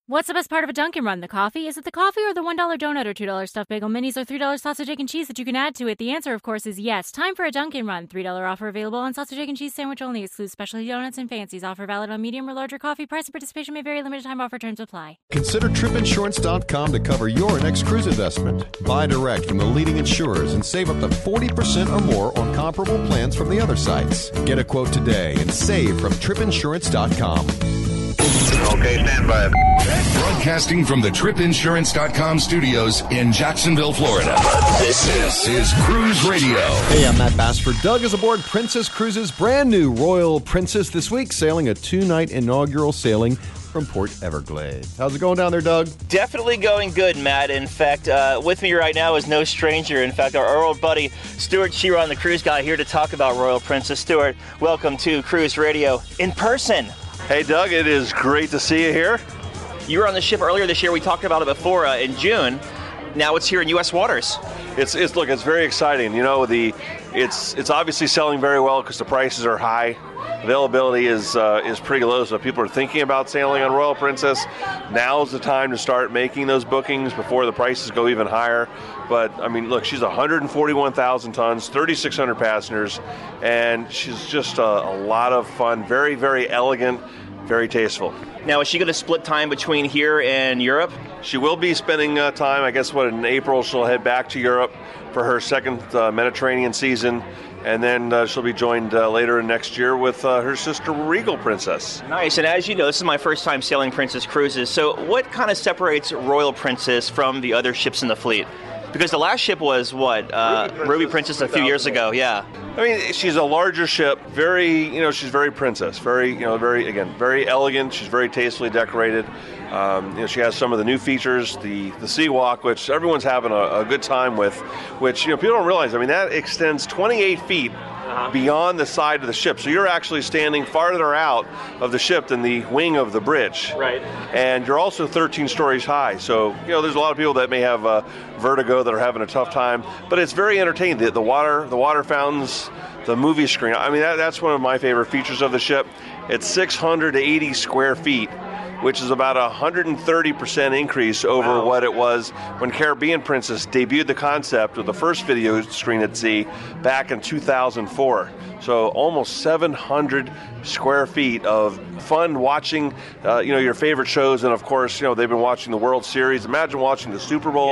What's the best part of a Dunkin' Run? The coffee? Is it the coffee or the $1 donut or $2 stuffed bagel minis or $3 sausage, egg, and cheese that you can add to it? The answer, of course, is yes. Time for a Dunkin' Run. $3 offer available on sausage, egg, and cheese sandwich only. Excludes specialty donuts and fancies. Offer valid on medium or larger coffee. Price and participation may vary. Limited time offer. Terms apply. Consider tripinsurance.com to cover your next cruise investment. Buy direct from the leading insurers and save up to 40% or more on comparable plans from the other sites. Get a quote today and save from tripinsurance.com. Okay, stand by. Broadcasting from the tripinsurance.com studios in Jacksonville, Florida. This is Cruise Radio. Hey, I'm Matt Bassford. Doug is aboard Princess Cruises' brand new Royal Princess this week, sailing a 2-night inaugural sailing from Port Everglades. How's it going down there, Doug? Definitely going good, Matt. In fact, with me right now is no stranger. In fact, our old buddy, Stuart Chiron, the cruise guy, here to talk about Royal Princess. Stuart, welcome to Cruise Radio in person. Hey, Doug, it is great to see you here. You were on the ship earlier this year. We talked about it before in June. Now it's here in U.S. waters. It's very exciting. You know, it's obviously selling very well because the prices are high. Availability is pretty low, so people are thinking about sailing on Royal Princess. Now's the time to start making those bookings before the prices go even higher. But, I mean, look, she's 141,000 tons, 3,600 passengers, and she's just a lot of fun, very, very elegant, very tasteful. Now, is she going to split time between here and Europe? She will be spending time, I guess, in April she'll head back to Europe for her second Mediterranean season. And then she'll be joined later next year with her sister, Regal Princess. Nice. And as you know, this is my first time sailing Princess Cruises. So what kind of separates Royal Princess from the other ships in the fleet? Because the last ship was, what, Ruby Princess a few years ago, yeah. I mean, she's a larger ship, she's very princess, very elegant. She's very tastefully decorated. She has some of the new features, the Sea Walk, which everyone's having a good time with, which, people don't realize. I mean, that extends 28 feet beyond the side of the ship. So you're actually standing farther out of the ship than the wing of the bridge. Right. And you're also 13 stories high. So, there's a lot of people that may have vertigo that are having a tough time, but it's very entertaining. The water fountains, the movie screen. I mean, that's one of my favorite features of the ship. It's 680 square feet, which is about a 130% increase over what it was when Caribbean Princess debuted the concept of the first video screen at sea back in 2004. So almost 700 square feet of fun watching, your favorite shows. And of course, they've been watching the World Series. Imagine watching the Super Bowl.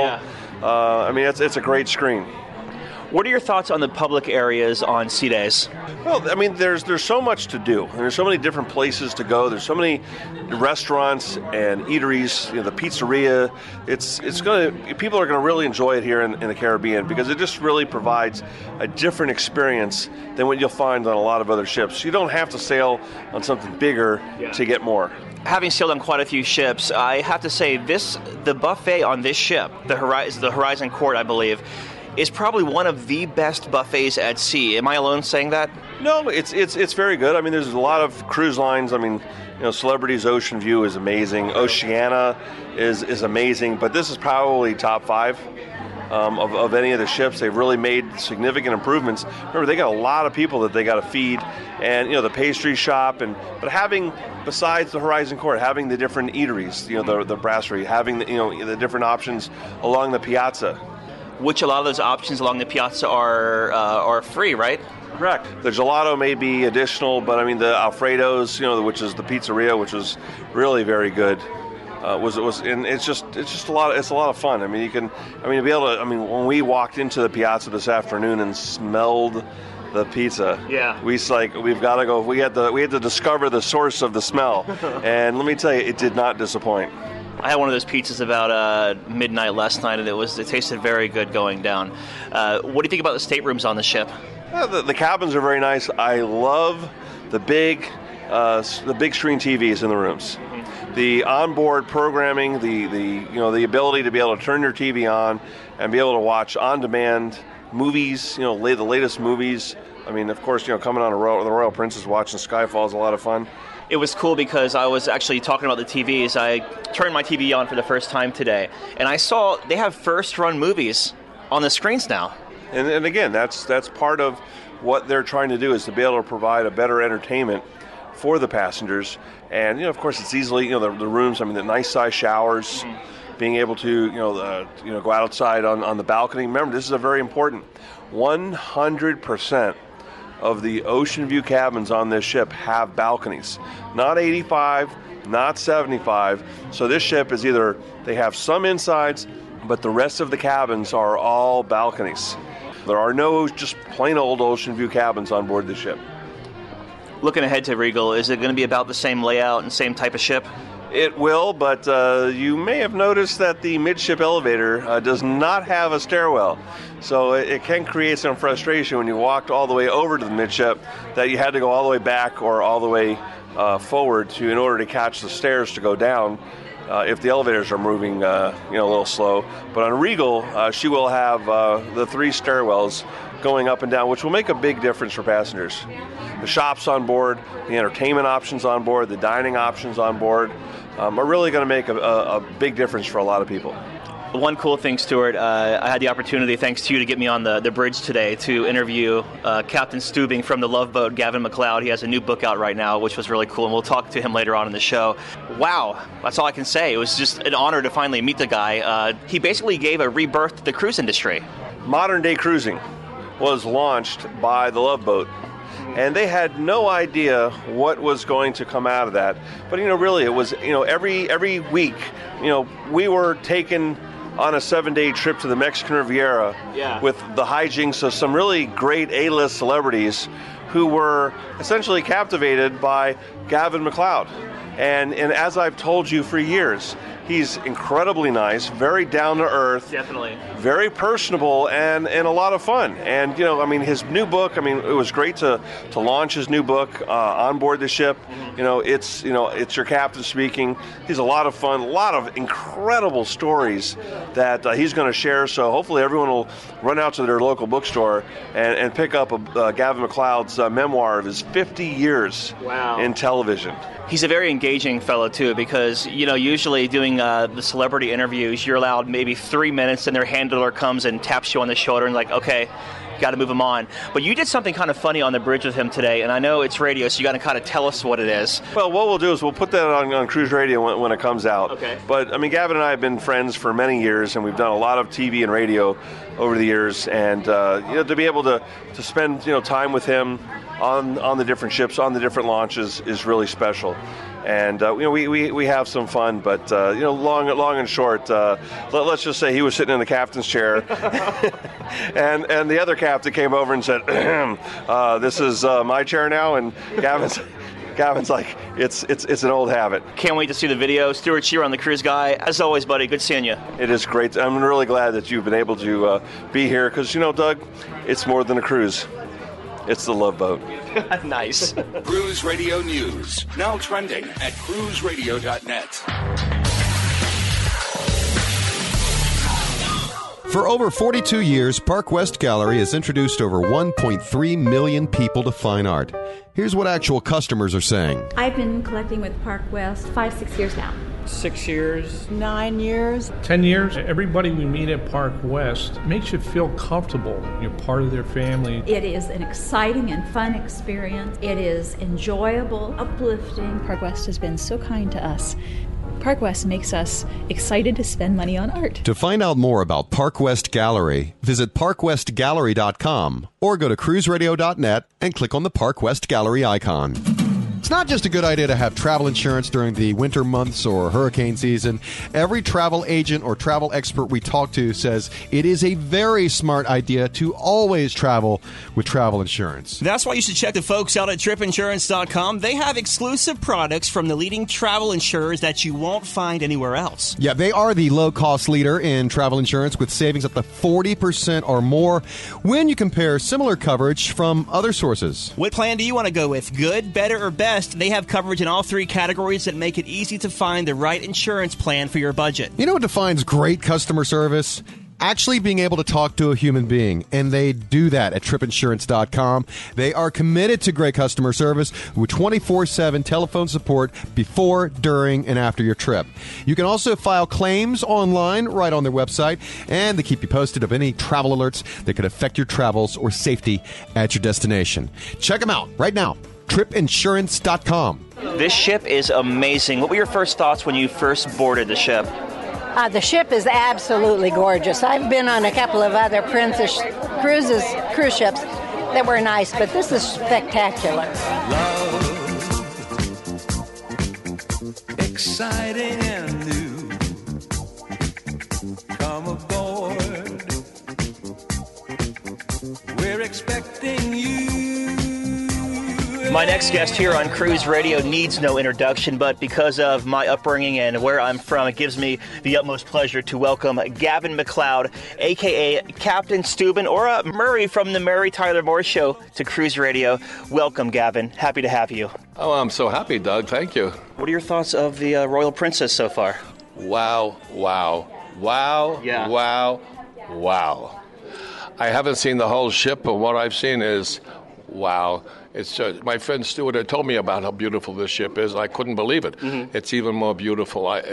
Yeah. It's a great screen. What are your thoughts on the public areas on sea days? Well, I mean, there's so much to do. There's so many different places to go. There's so many restaurants and eateries. The pizzeria. People are gonna really enjoy it here in the Caribbean because it just really provides a different experience than what you'll find on a lot of other ships. You don't have to sail on something bigger to get more. Having sailed on quite a few ships, I have to say the buffet on this ship, the Horizon Court, I believe, is probably one of the best buffets at sea. Am I alone saying that? No, it's very good. I mean, there's a lot of cruise lines. I mean, Celebrity's Ocean View is amazing. Oceania is amazing, but this is probably top 5 of any of the ships. They've really made significant improvements. Remember, they got a lot of people that they got to feed, and the pastry shop, but having, besides the Horizon Court, having the different eateries, the brasserie, having the different options along the piazza. Which a lot of those options along the piazza are free, right? Correct. The gelato may be additional, but I mean the Alfredo's, which is the pizzeria, which was really very good. And it's just a lot. It's a lot of fun. I mean, to be able to. I mean, when we walked into the piazza this afternoon and smelled the pizza, we've got to go. We had to discover the source of the smell, and let me tell you, it did not disappoint. I had one of those pizzas about midnight last night, and it tasted very good going down. What do you think about the staterooms on the ship? The cabins are very nice. I love the big screen TVs in the rooms. Mm-hmm. The onboard programming, the ability to be able to turn your TV on and be able to watch on demand movies. The latest movies. I mean, of course, coming on the Royal Princess, watching Skyfall is a lot of fun. It was cool because I was actually talking about the TVs. I turned my TV on for the first time today, and I saw they have first-run movies on the screens now. And again, that's part of what they're trying to do, is to be able to provide a better entertainment for the passengers. And, of course, it's easily, the rooms, the nice size showers, being able to, go outside on the balcony. Remember, this is a very important 100% of the ocean view cabins on this ship have balconies. Not 85, not 75. So this ship is either they have some insides, but the rest of the cabins are all balconies. There are no just plain old ocean view cabins on board the ship. Looking ahead to Regal, is it going to be about the same layout and same type of ship? It will, but you may have noticed that the midship elevator does not have a stairwell. So it can create some frustration when you walked all the way over to the midship that you had to go all the way back or all the way forward in order to catch the stairs to go down if the elevators are moving a little slow. But on Regal, she will have the 3 stairwells going up and down, which will make a big difference for passengers. The shops on board, the entertainment options on board, the dining options on board are really going to make a big difference for a lot of people. One cool thing, Stuart, I had the opportunity, thanks to you, to get me on the bridge today to interview Captain Stubing from the Love Boat, Gavin MacLeod. He has a new book out right now, which was really cool, and we'll talk to him later on in the show. Wow, that's all I can say. It was just an honor to finally meet the guy. He basically gave a rebirth to the cruise industry. Modern day cruising was launched by the Love Boat, and they had no idea what was going to come out of that. But really, it was every week, we were taken on a 7-day trip to the Mexican Riviera with the hijinks of some really great A-list celebrities who were essentially captivated by Gavin MacLeod. And as I've told you for years, he's incredibly nice, very down to earth, definitely, very personable, and a lot of fun. And his new book. It was great to launch his new book on board the ship. It's your captain speaking. He's a lot of fun, a lot of incredible stories that he's going to share. So hopefully everyone will run out to their local bookstore and pick up Gavin MacLeod's memoir of his 50 years in television. He's a very engaging fellow, too, because, usually doing the celebrity interviews, you're allowed maybe 3 minutes, and their handler comes and taps you on the shoulder and okay, got to move him on. But you did something kind of funny on the bridge with him today, and I know it's radio, so you got to kind of tell us what it is. Well, what we'll do is we'll put that on Cruise Radio when it comes out. Okay. But, Gavin and I have been friends for many years, and we've done a lot of TV and radio over the years, and, to be able to spend, time with him on the different ships, on the different launches is really special. And we have some fun, but long and short, let's just say he was sitting in the captain's chair, and the other captain came over and said, "This is my chair now," and Gavin's like, it's an old habit. Can't wait to see the video. Stuart Shearer on The Cruise Guy. As always, buddy, good seeing you. It is great. I'm really glad that you've been able to be here because, Doug, it's more than a cruise. It's the Love Boat. Nice. Cruise Radio News, now trending at cruiseradio.net. For over 42 years, Park West Gallery has introduced over 1.3 million people to fine art. Here's what actual customers are saying. I've been collecting with Park West 5-6 years now. 6 years. 9 years. 10 years. Everybody we meet at Park West makes you feel comfortable. You're part of their family. It is an exciting and fun experience. It is enjoyable, uplifting. Park West has been so kind to us. Park West makes us excited to spend money on art. To find out more about Park West Gallery, visit parkwestgallery.com or go to cruiseradio.net and click on the Park West Gallery icon. It's not just a good idea to have travel insurance during the winter months or hurricane season. Every travel agent or travel expert we talk to says it is a very smart idea to always travel with travel insurance. That's why you should check the folks out at tripinsurance.com. They have exclusive products from the leading travel insurers that you won't find anywhere else. Yeah, they are the low-cost leader in travel insurance with savings up to 40% or more when you compare similar coverage from other sources. What plan do you want to go with? Good, better, or best? They have coverage in all 3 categories that make it easy to find the right insurance plan for your budget. You know what defines great customer service? Actually being able to talk to a human being, and they do that at tripinsurance.com. They are committed to great customer service with 24/7 telephone support before, during, and after your trip. You can also file claims online right on their website, and they keep you posted of any travel alerts that could affect your travels or safety at your destination. Check them out right now. tripinsurance.com. This ship is amazing. What were your first thoughts when you first boarded the ship? The ship is absolutely gorgeous. I've been on a couple of other Princess cruise ships that were nice, but this is spectacular. Love, exciting and new. Come aboard. We're expecting you. My next guest here on Cruise Radio needs no introduction, but because of my upbringing and where I'm from, it gives me the utmost pleasure to welcome Gavin MacLeod, a.k.a. Captain Steuben, or Murray from the Mary Tyler Moore Show, to Cruise Radio. Welcome, Gavin. Happy to have you. Oh, I'm so happy, Doug. Thank you. What are your thoughts of the Royal Princess so far? Wow. Yeah. Wow. I haven't seen the whole ship, but what I've seen is wow. It's my friend Stuart had told me about how beautiful this ship is. I couldn't believe it. Mm-hmm. It's even more beautiful. I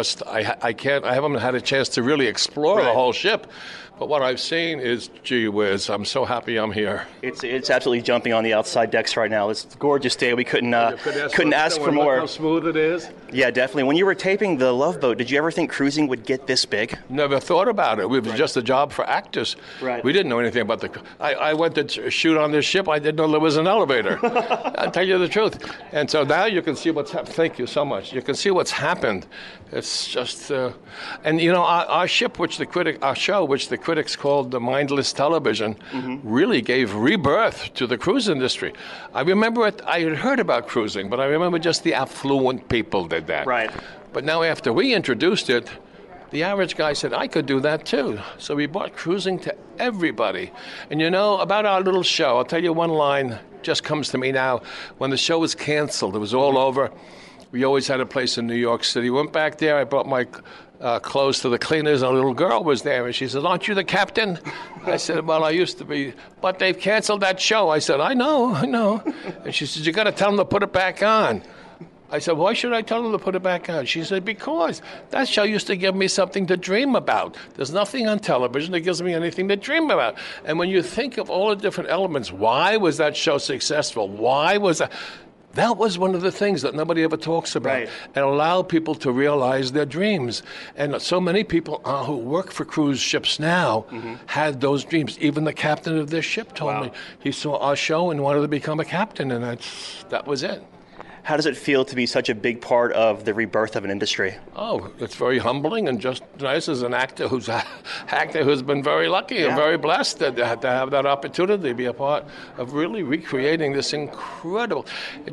haven't had a chance to really explore the whole ship. But what I've seen is, gee whiz, I'm so happy I'm here. It's absolutely jumping on the outside decks right now. It's a gorgeous day. We couldn't ask for more. Look how smooth it is. Yeah, definitely. When you were taping The Love Boat, did you ever think cruising would get this big? Never thought about it. It was just a job for actors. Right. We didn't know anything about I went to shoot on this ship. I didn't know there was an elevator. I'll tell you the truth. And so now you can see what's happened. Thank you so much. You can see what's happened. It's just, and you know, our show, which the critics called the mindless television, really gave rebirth to the cruise industry. I remember I had heard about cruising, but I remember just the affluent people did that. Right. But now after we introduced it, the average guy said, I could do that too. So we brought cruising to everybody. And you know, about our little show, I'll tell you one line just comes to me now. When the show was canceled, it was all over. We always had a place in New York City. Went back there, I brought my clothes to the cleaners, and a little girl was there, and she said, aren't you the captain? I said, well, I used to be, but they've canceled that show. I said, I know. And she said, you got to tell them to put it back on. I said, why should I tell them to put it back on? She said, because that show used to give me something to dream about. There's nothing on television that gives me anything to dream about. And when you think of all the different elements, why was that show successful? Why was that? That was one of the things that nobody ever talks about, right. And allow people to realize their dreams. And so many people who work for cruise ships now had those dreams. Even the captain of this ship told me he saw our show and wanted to become a captain, and that was it. How does it feel to be such a big part of the rebirth of an industry? Oh, it's very humbling and just nice as an actor who's been very lucky and very blessed to have that opportunity to be a part of really recreating this incredible.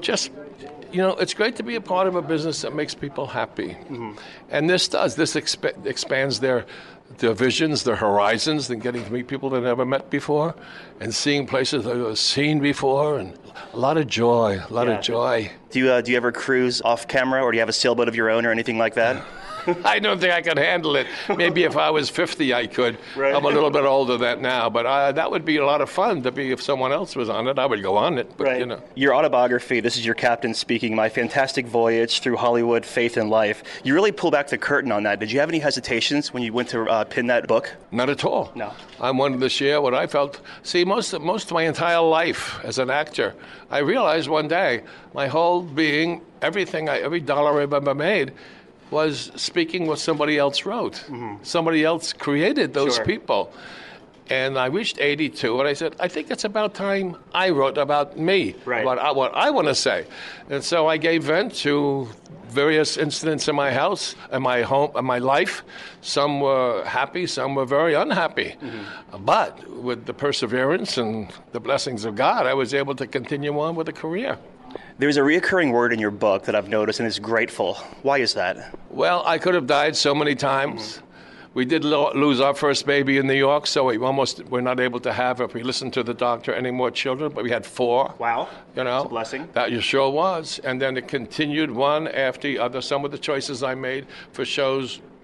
It's great to be a part of a business that makes people happy. And this expands their visions, their horizons, and getting to meet people they've never met before, and seeing places they've never seen before, and a lot of joy. Do you ever cruise off camera, or do you have a sailboat of your own or anything like that? I don't think I could handle it. Maybe if I was 50, I could. Right. I'm a little bit older than that now, but that would be a lot of fun to be if someone else was on it. I would go on it, but right. Your autobiography, this is your captain speaking, My Fantastic Voyage Through Hollywood, Faith and Life. You really pull back the curtain on that. Did you have any hesitations when you went to pin that book? Not at all. No. I wanted to share what I felt. See, most of my entire life as an actor, I realized one day my whole being, every dollar I've ever made, was speaking what somebody else wrote. Somebody else created those people. And I reached 82, and I said, I think it's about time I wrote about me, what I want to say. And so I gave vent to various incidents in my house, and my home, and my life. Some were happy, some were very unhappy. But with the perseverance and the blessings of God, I was able to continue on with a career. There's a reoccurring word in your book that I've noticed, and it's grateful. Why is that? Well, I could have died so many times. We did lose our first baby in New York, so we're not able to have, if we listened to the doctor, any more children, but we had 4. Wow. That's a blessing. That sure was. And then it continued one after the other. Some of the choices I made for shows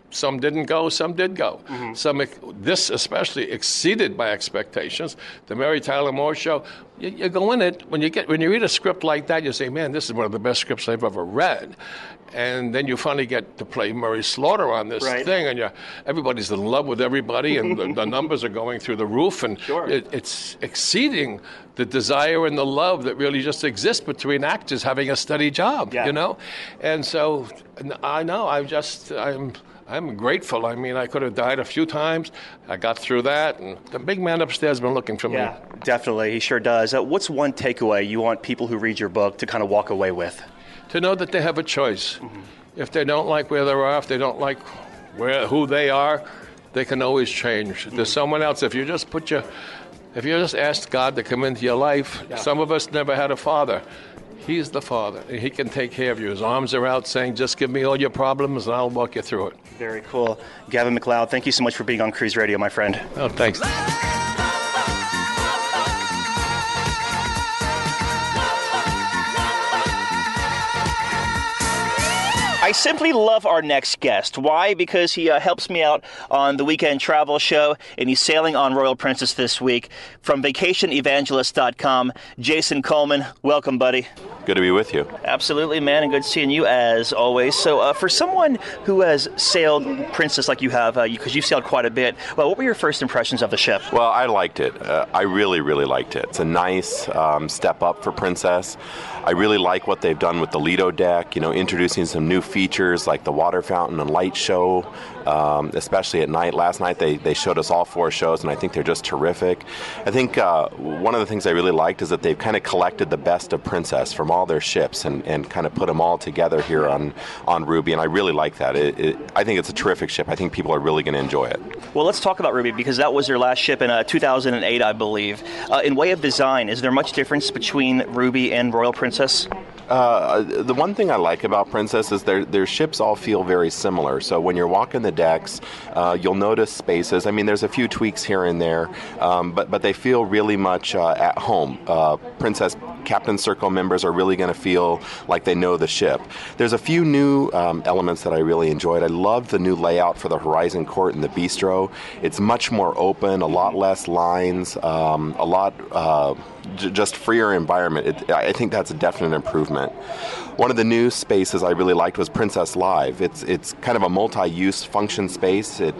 Some didn't go, some did go. This especially exceeded my expectations. The Mary Tyler Moore Show, you go in it, when you read a script like that, you say, man, this is one of the best scripts I've ever read. And then you finally get to play Murray Slaughter on this thing, and everybody's in love with everybody, and the numbers are going through the roof, and it's exceeding the desire and the love that really just exists between actors having a steady job, you know? And so I know, I'm grateful. I mean, I could have died a few times. I got through that, and the big man upstairs has been looking for me. Yeah, definitely. He sure does. What's one takeaway you want people who read your book to kind of walk away with? To know that they have a choice. If they don't like where they are, if they don't like who they are, they can always change. There's someone else. If you just ask God to come into your life, some of us never had a father. He's the Father. He can take care of you. His arms are out saying, just give me all your problems and I'll walk you through it. Very cool. Gavin MacLeod, thank you so much for being on Cruise Radio, my friend. Oh, thanks. I simply love our next guest. Why? Because he helps me out on the Weekend Travel Show, and he's sailing on Royal Princess this week. From VacationEvangelist.com, Jason Coleman. Welcome, buddy. Good to be with you. Absolutely, man, and good seeing you as always. So for someone who has sailed Princess like you have, because you've sailed quite a bit, well, what were your first impressions of the ship? Well, I liked it. I really, really liked it. It's a nice step up for Princess. I really like what they've done with the Lido deck, introducing some new features like the water fountain and light show, especially at night. Last night they showed us all 4 shows, and I think they're just terrific. I think one of the things I really liked is that they've kind of collected the best of Princess from all their ships and kind of put them all together here on Ruby, and I really like that. I think it's a terrific ship. I think people are really going to enjoy it. Well, let's talk about Ruby, because that was their last ship in 2008, I believe. In way of design, is there much difference between Ruby and Royal Princess? The one thing I like about Princess is their ships all feel very similar. So when you're walking the decks, you'll notice spaces. I mean, there's a few tweaks here and there, but they feel really much at home. Princess Captain Circle members are really going to feel like they know the ship. There's a few new elements that I really enjoyed. I loved the new layout for the Horizon Court and the Bistro. It's much more open, a lot less lines, a lot just freer environment. I think that's a definite improvement. One of the new spaces I really liked was Princess Live. It's kind of a multi-use function space. They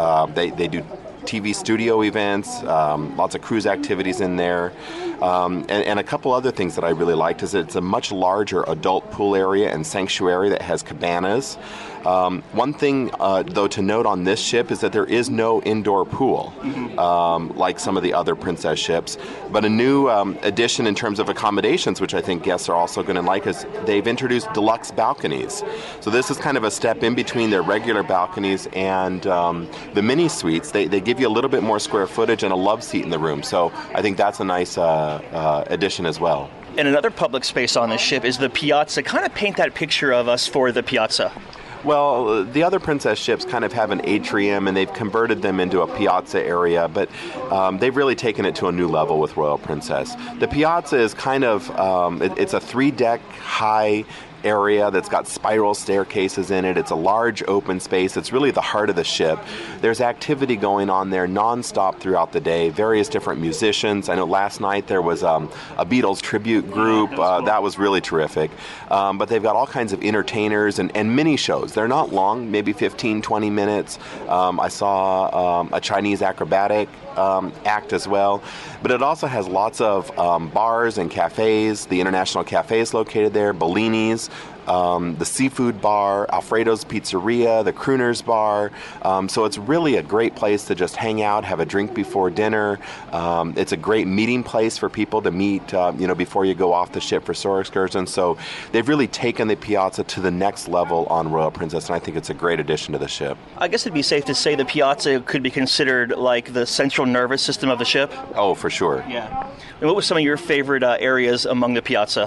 do TV studio events, lots of cruise activities in there, and a couple other things that I really liked is that it's a much larger adult pool area and sanctuary that has cabanas. One thing, though, to note on this ship is that there is no indoor pool, like some of the other Princess ships. But a new addition in terms of accommodations, which I think guests are also going to like, is they've introduced deluxe balconies. So this is kind of a step in between their regular balconies and the mini suites. They give you a little bit more square footage and a love seat in the room. So I think that's a nice addition as well. And another public space on this ship is the Piazza. Kind of paint that picture of us for the Piazza. Well, the other Princess ships kind of have an atrium, and they've converted them into a piazza area, but they've really taken it to a new level with Royal Princess. The piazza is kind of, it's a 3-deck high area that's got spiral staircases in it. It's a large open space. It's really the heart of the ship. There's activity going on there nonstop throughout the day, various different musicians. I know last night there was a Beatles tribute group. That was really terrific. But they've got all kinds of entertainers and mini shows. They're not long, maybe 15, 20 minutes. I saw a Chinese acrobatic act as well. But it also has lots of bars and cafes. The International Cafe is located there, Bellini's, the Seafood Bar, Alfredo's Pizzeria, the Crooners Bar. So it's really a great place to just hang out, have a drink before dinner. It's a great meeting place for people to meet, before you go off the ship for shore excursions. So they've really taken the Piazza to the next level on Royal Princess, and I think it's a great addition to the ship. I guess it'd be safe to say the Piazza could be considered like the central nervous system of the ship. Oh, for sure. Yeah. And what were some of your favorite areas among the Piazza?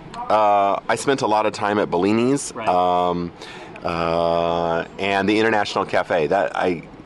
I spent a lot of time at Bellini's, and the International Cafe.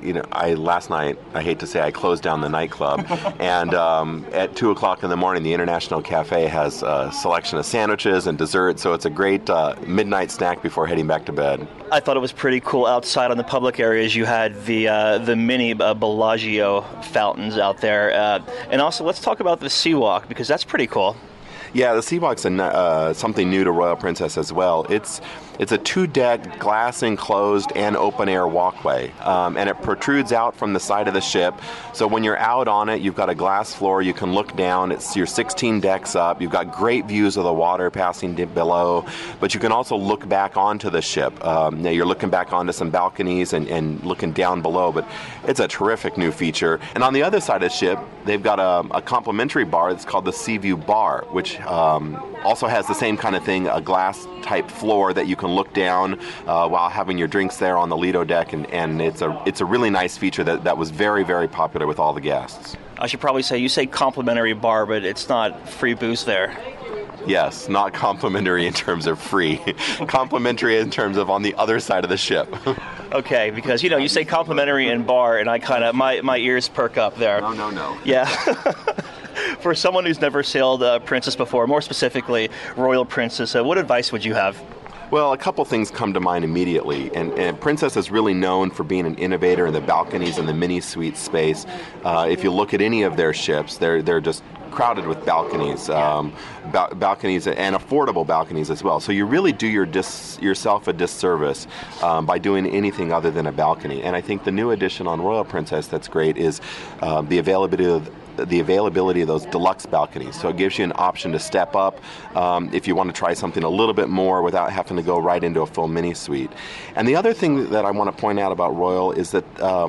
last night, I hate to say, I closed down the nightclub, and at 2 o'clock in the morning, the International Cafe has a selection of sandwiches and desserts, so it's a great midnight snack before heading back to bed. I thought it was pretty cool. Outside on the public areas, you had the mini Bellagio fountains out there, and also let's talk about the Sea Walk, because that's pretty cool. Yeah, the Sea Walk's something new to Royal Princess as well. It's a 2-deck, glass-enclosed and open-air walkway, and it protrudes out from the side of the ship. So when you're out on it, you've got a glass floor. You can look down. You're 16 decks up. You've got great views of the water passing below, but you can also look back onto the ship. Now you're looking back onto some balconies and looking down below, but it's a terrific new feature. And on the other side of the ship, they've got a complimentary bar that's called the Seaview Bar, which also has the same kind of thing, a glass-type floor that you can look down while having your drinks there on the Lido deck, and it's a really nice feature that was very, very popular with all the guests. I should probably say, you say complimentary bar, but it's not free booze there. Yes, not complimentary in terms of free. Complimentary in terms of on the other side of the ship. Okay, because, you say complimentary and bar, and I kind of, my ears perk up there. No. Yeah. For someone who's never sailed Princess before, more specifically Royal Princess, what advice would you have? Well, a couple things come to mind immediately, and Princess is really known for being an innovator in the balconies and the mini suite space. If you look at any of their ships, they're just crowded with balconies, balconies and affordable balconies as well. So you really do yourself a disservice by doing anything other than a balcony. And I think the new addition on Royal Princess that's great is the availability of those deluxe balconies. So it gives you an option to step up if you want to try something a little bit more without having to go right into a full mini suite. And the other thing that I want to point out about Royal is that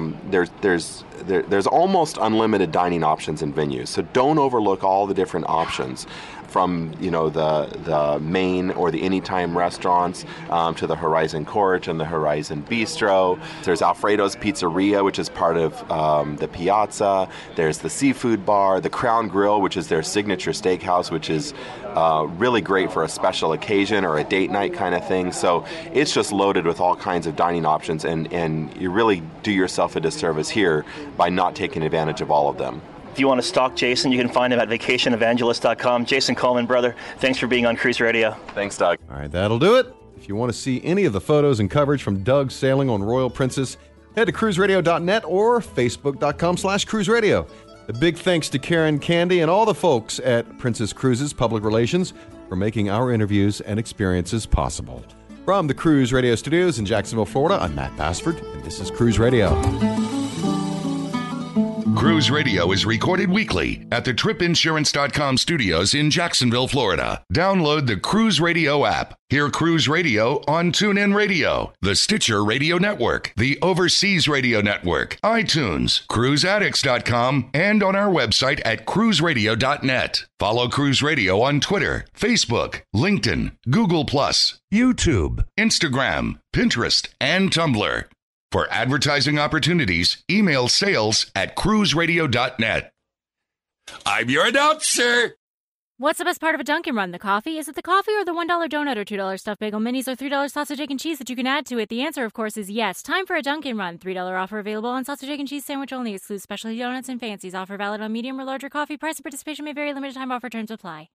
there's almost unlimited dining options in venues. So don't overlook all the different options, from the main or the anytime restaurants to the Horizon Court and the Horizon Bistro. There's Alfredo's Pizzeria, which is part of the Piazza. There's the Seafood Bar, the Crown Grill, which is their signature steakhouse, which is really great for a special occasion or a date night kind of thing. So it's just loaded with all kinds of dining options, and you really do yourself a disservice here by not taking advantage of all of them. If you want to stalk Jason, you can find him at vacationevangelist.com. Jason Coleman, brother, thanks for being on Cruise Radio. Thanks, Doug. All right, that'll do it. If you want to see any of the photos and coverage from Doug sailing on Royal Princess, head to cruiseradio.net or facebook.com/cruiseradio. A big thanks to Karen Candy and all the folks at Princess Cruises Public Relations for making our interviews and experiences possible. From the Cruise Radio Studios in Jacksonville, Florida, I'm Matt Bassford, and this is Cruise Radio. Cruise Radio is recorded weekly at the TripInsurance.com studios in Jacksonville, Florida. Download the Cruise Radio app. Hear Cruise Radio on TuneIn Radio, the Stitcher Radio Network, the Overseas Radio Network, iTunes, CruiseAddicts.com, and on our website at cruiseradio.net. Follow Cruise Radio on Twitter, Facebook, LinkedIn, Google+, YouTube, Instagram, Pinterest, and Tumblr. For advertising opportunities, email sales@cruiseradio.net. I'm your announcer. What's the best part of a Dunkin' Run? The coffee? Is it the coffee or the $1 donut or $2 stuffed bagel minis or $3 sausage, egg, and cheese that you can add to it? The answer, of course, is yes. Time for a Dunkin' Run. $3 offer available on sausage, egg, and cheese sandwich only. Excludes specialty donuts and fancies. Offer valid on medium or larger coffee. Price and participation may vary. Limited time offer. Terms apply.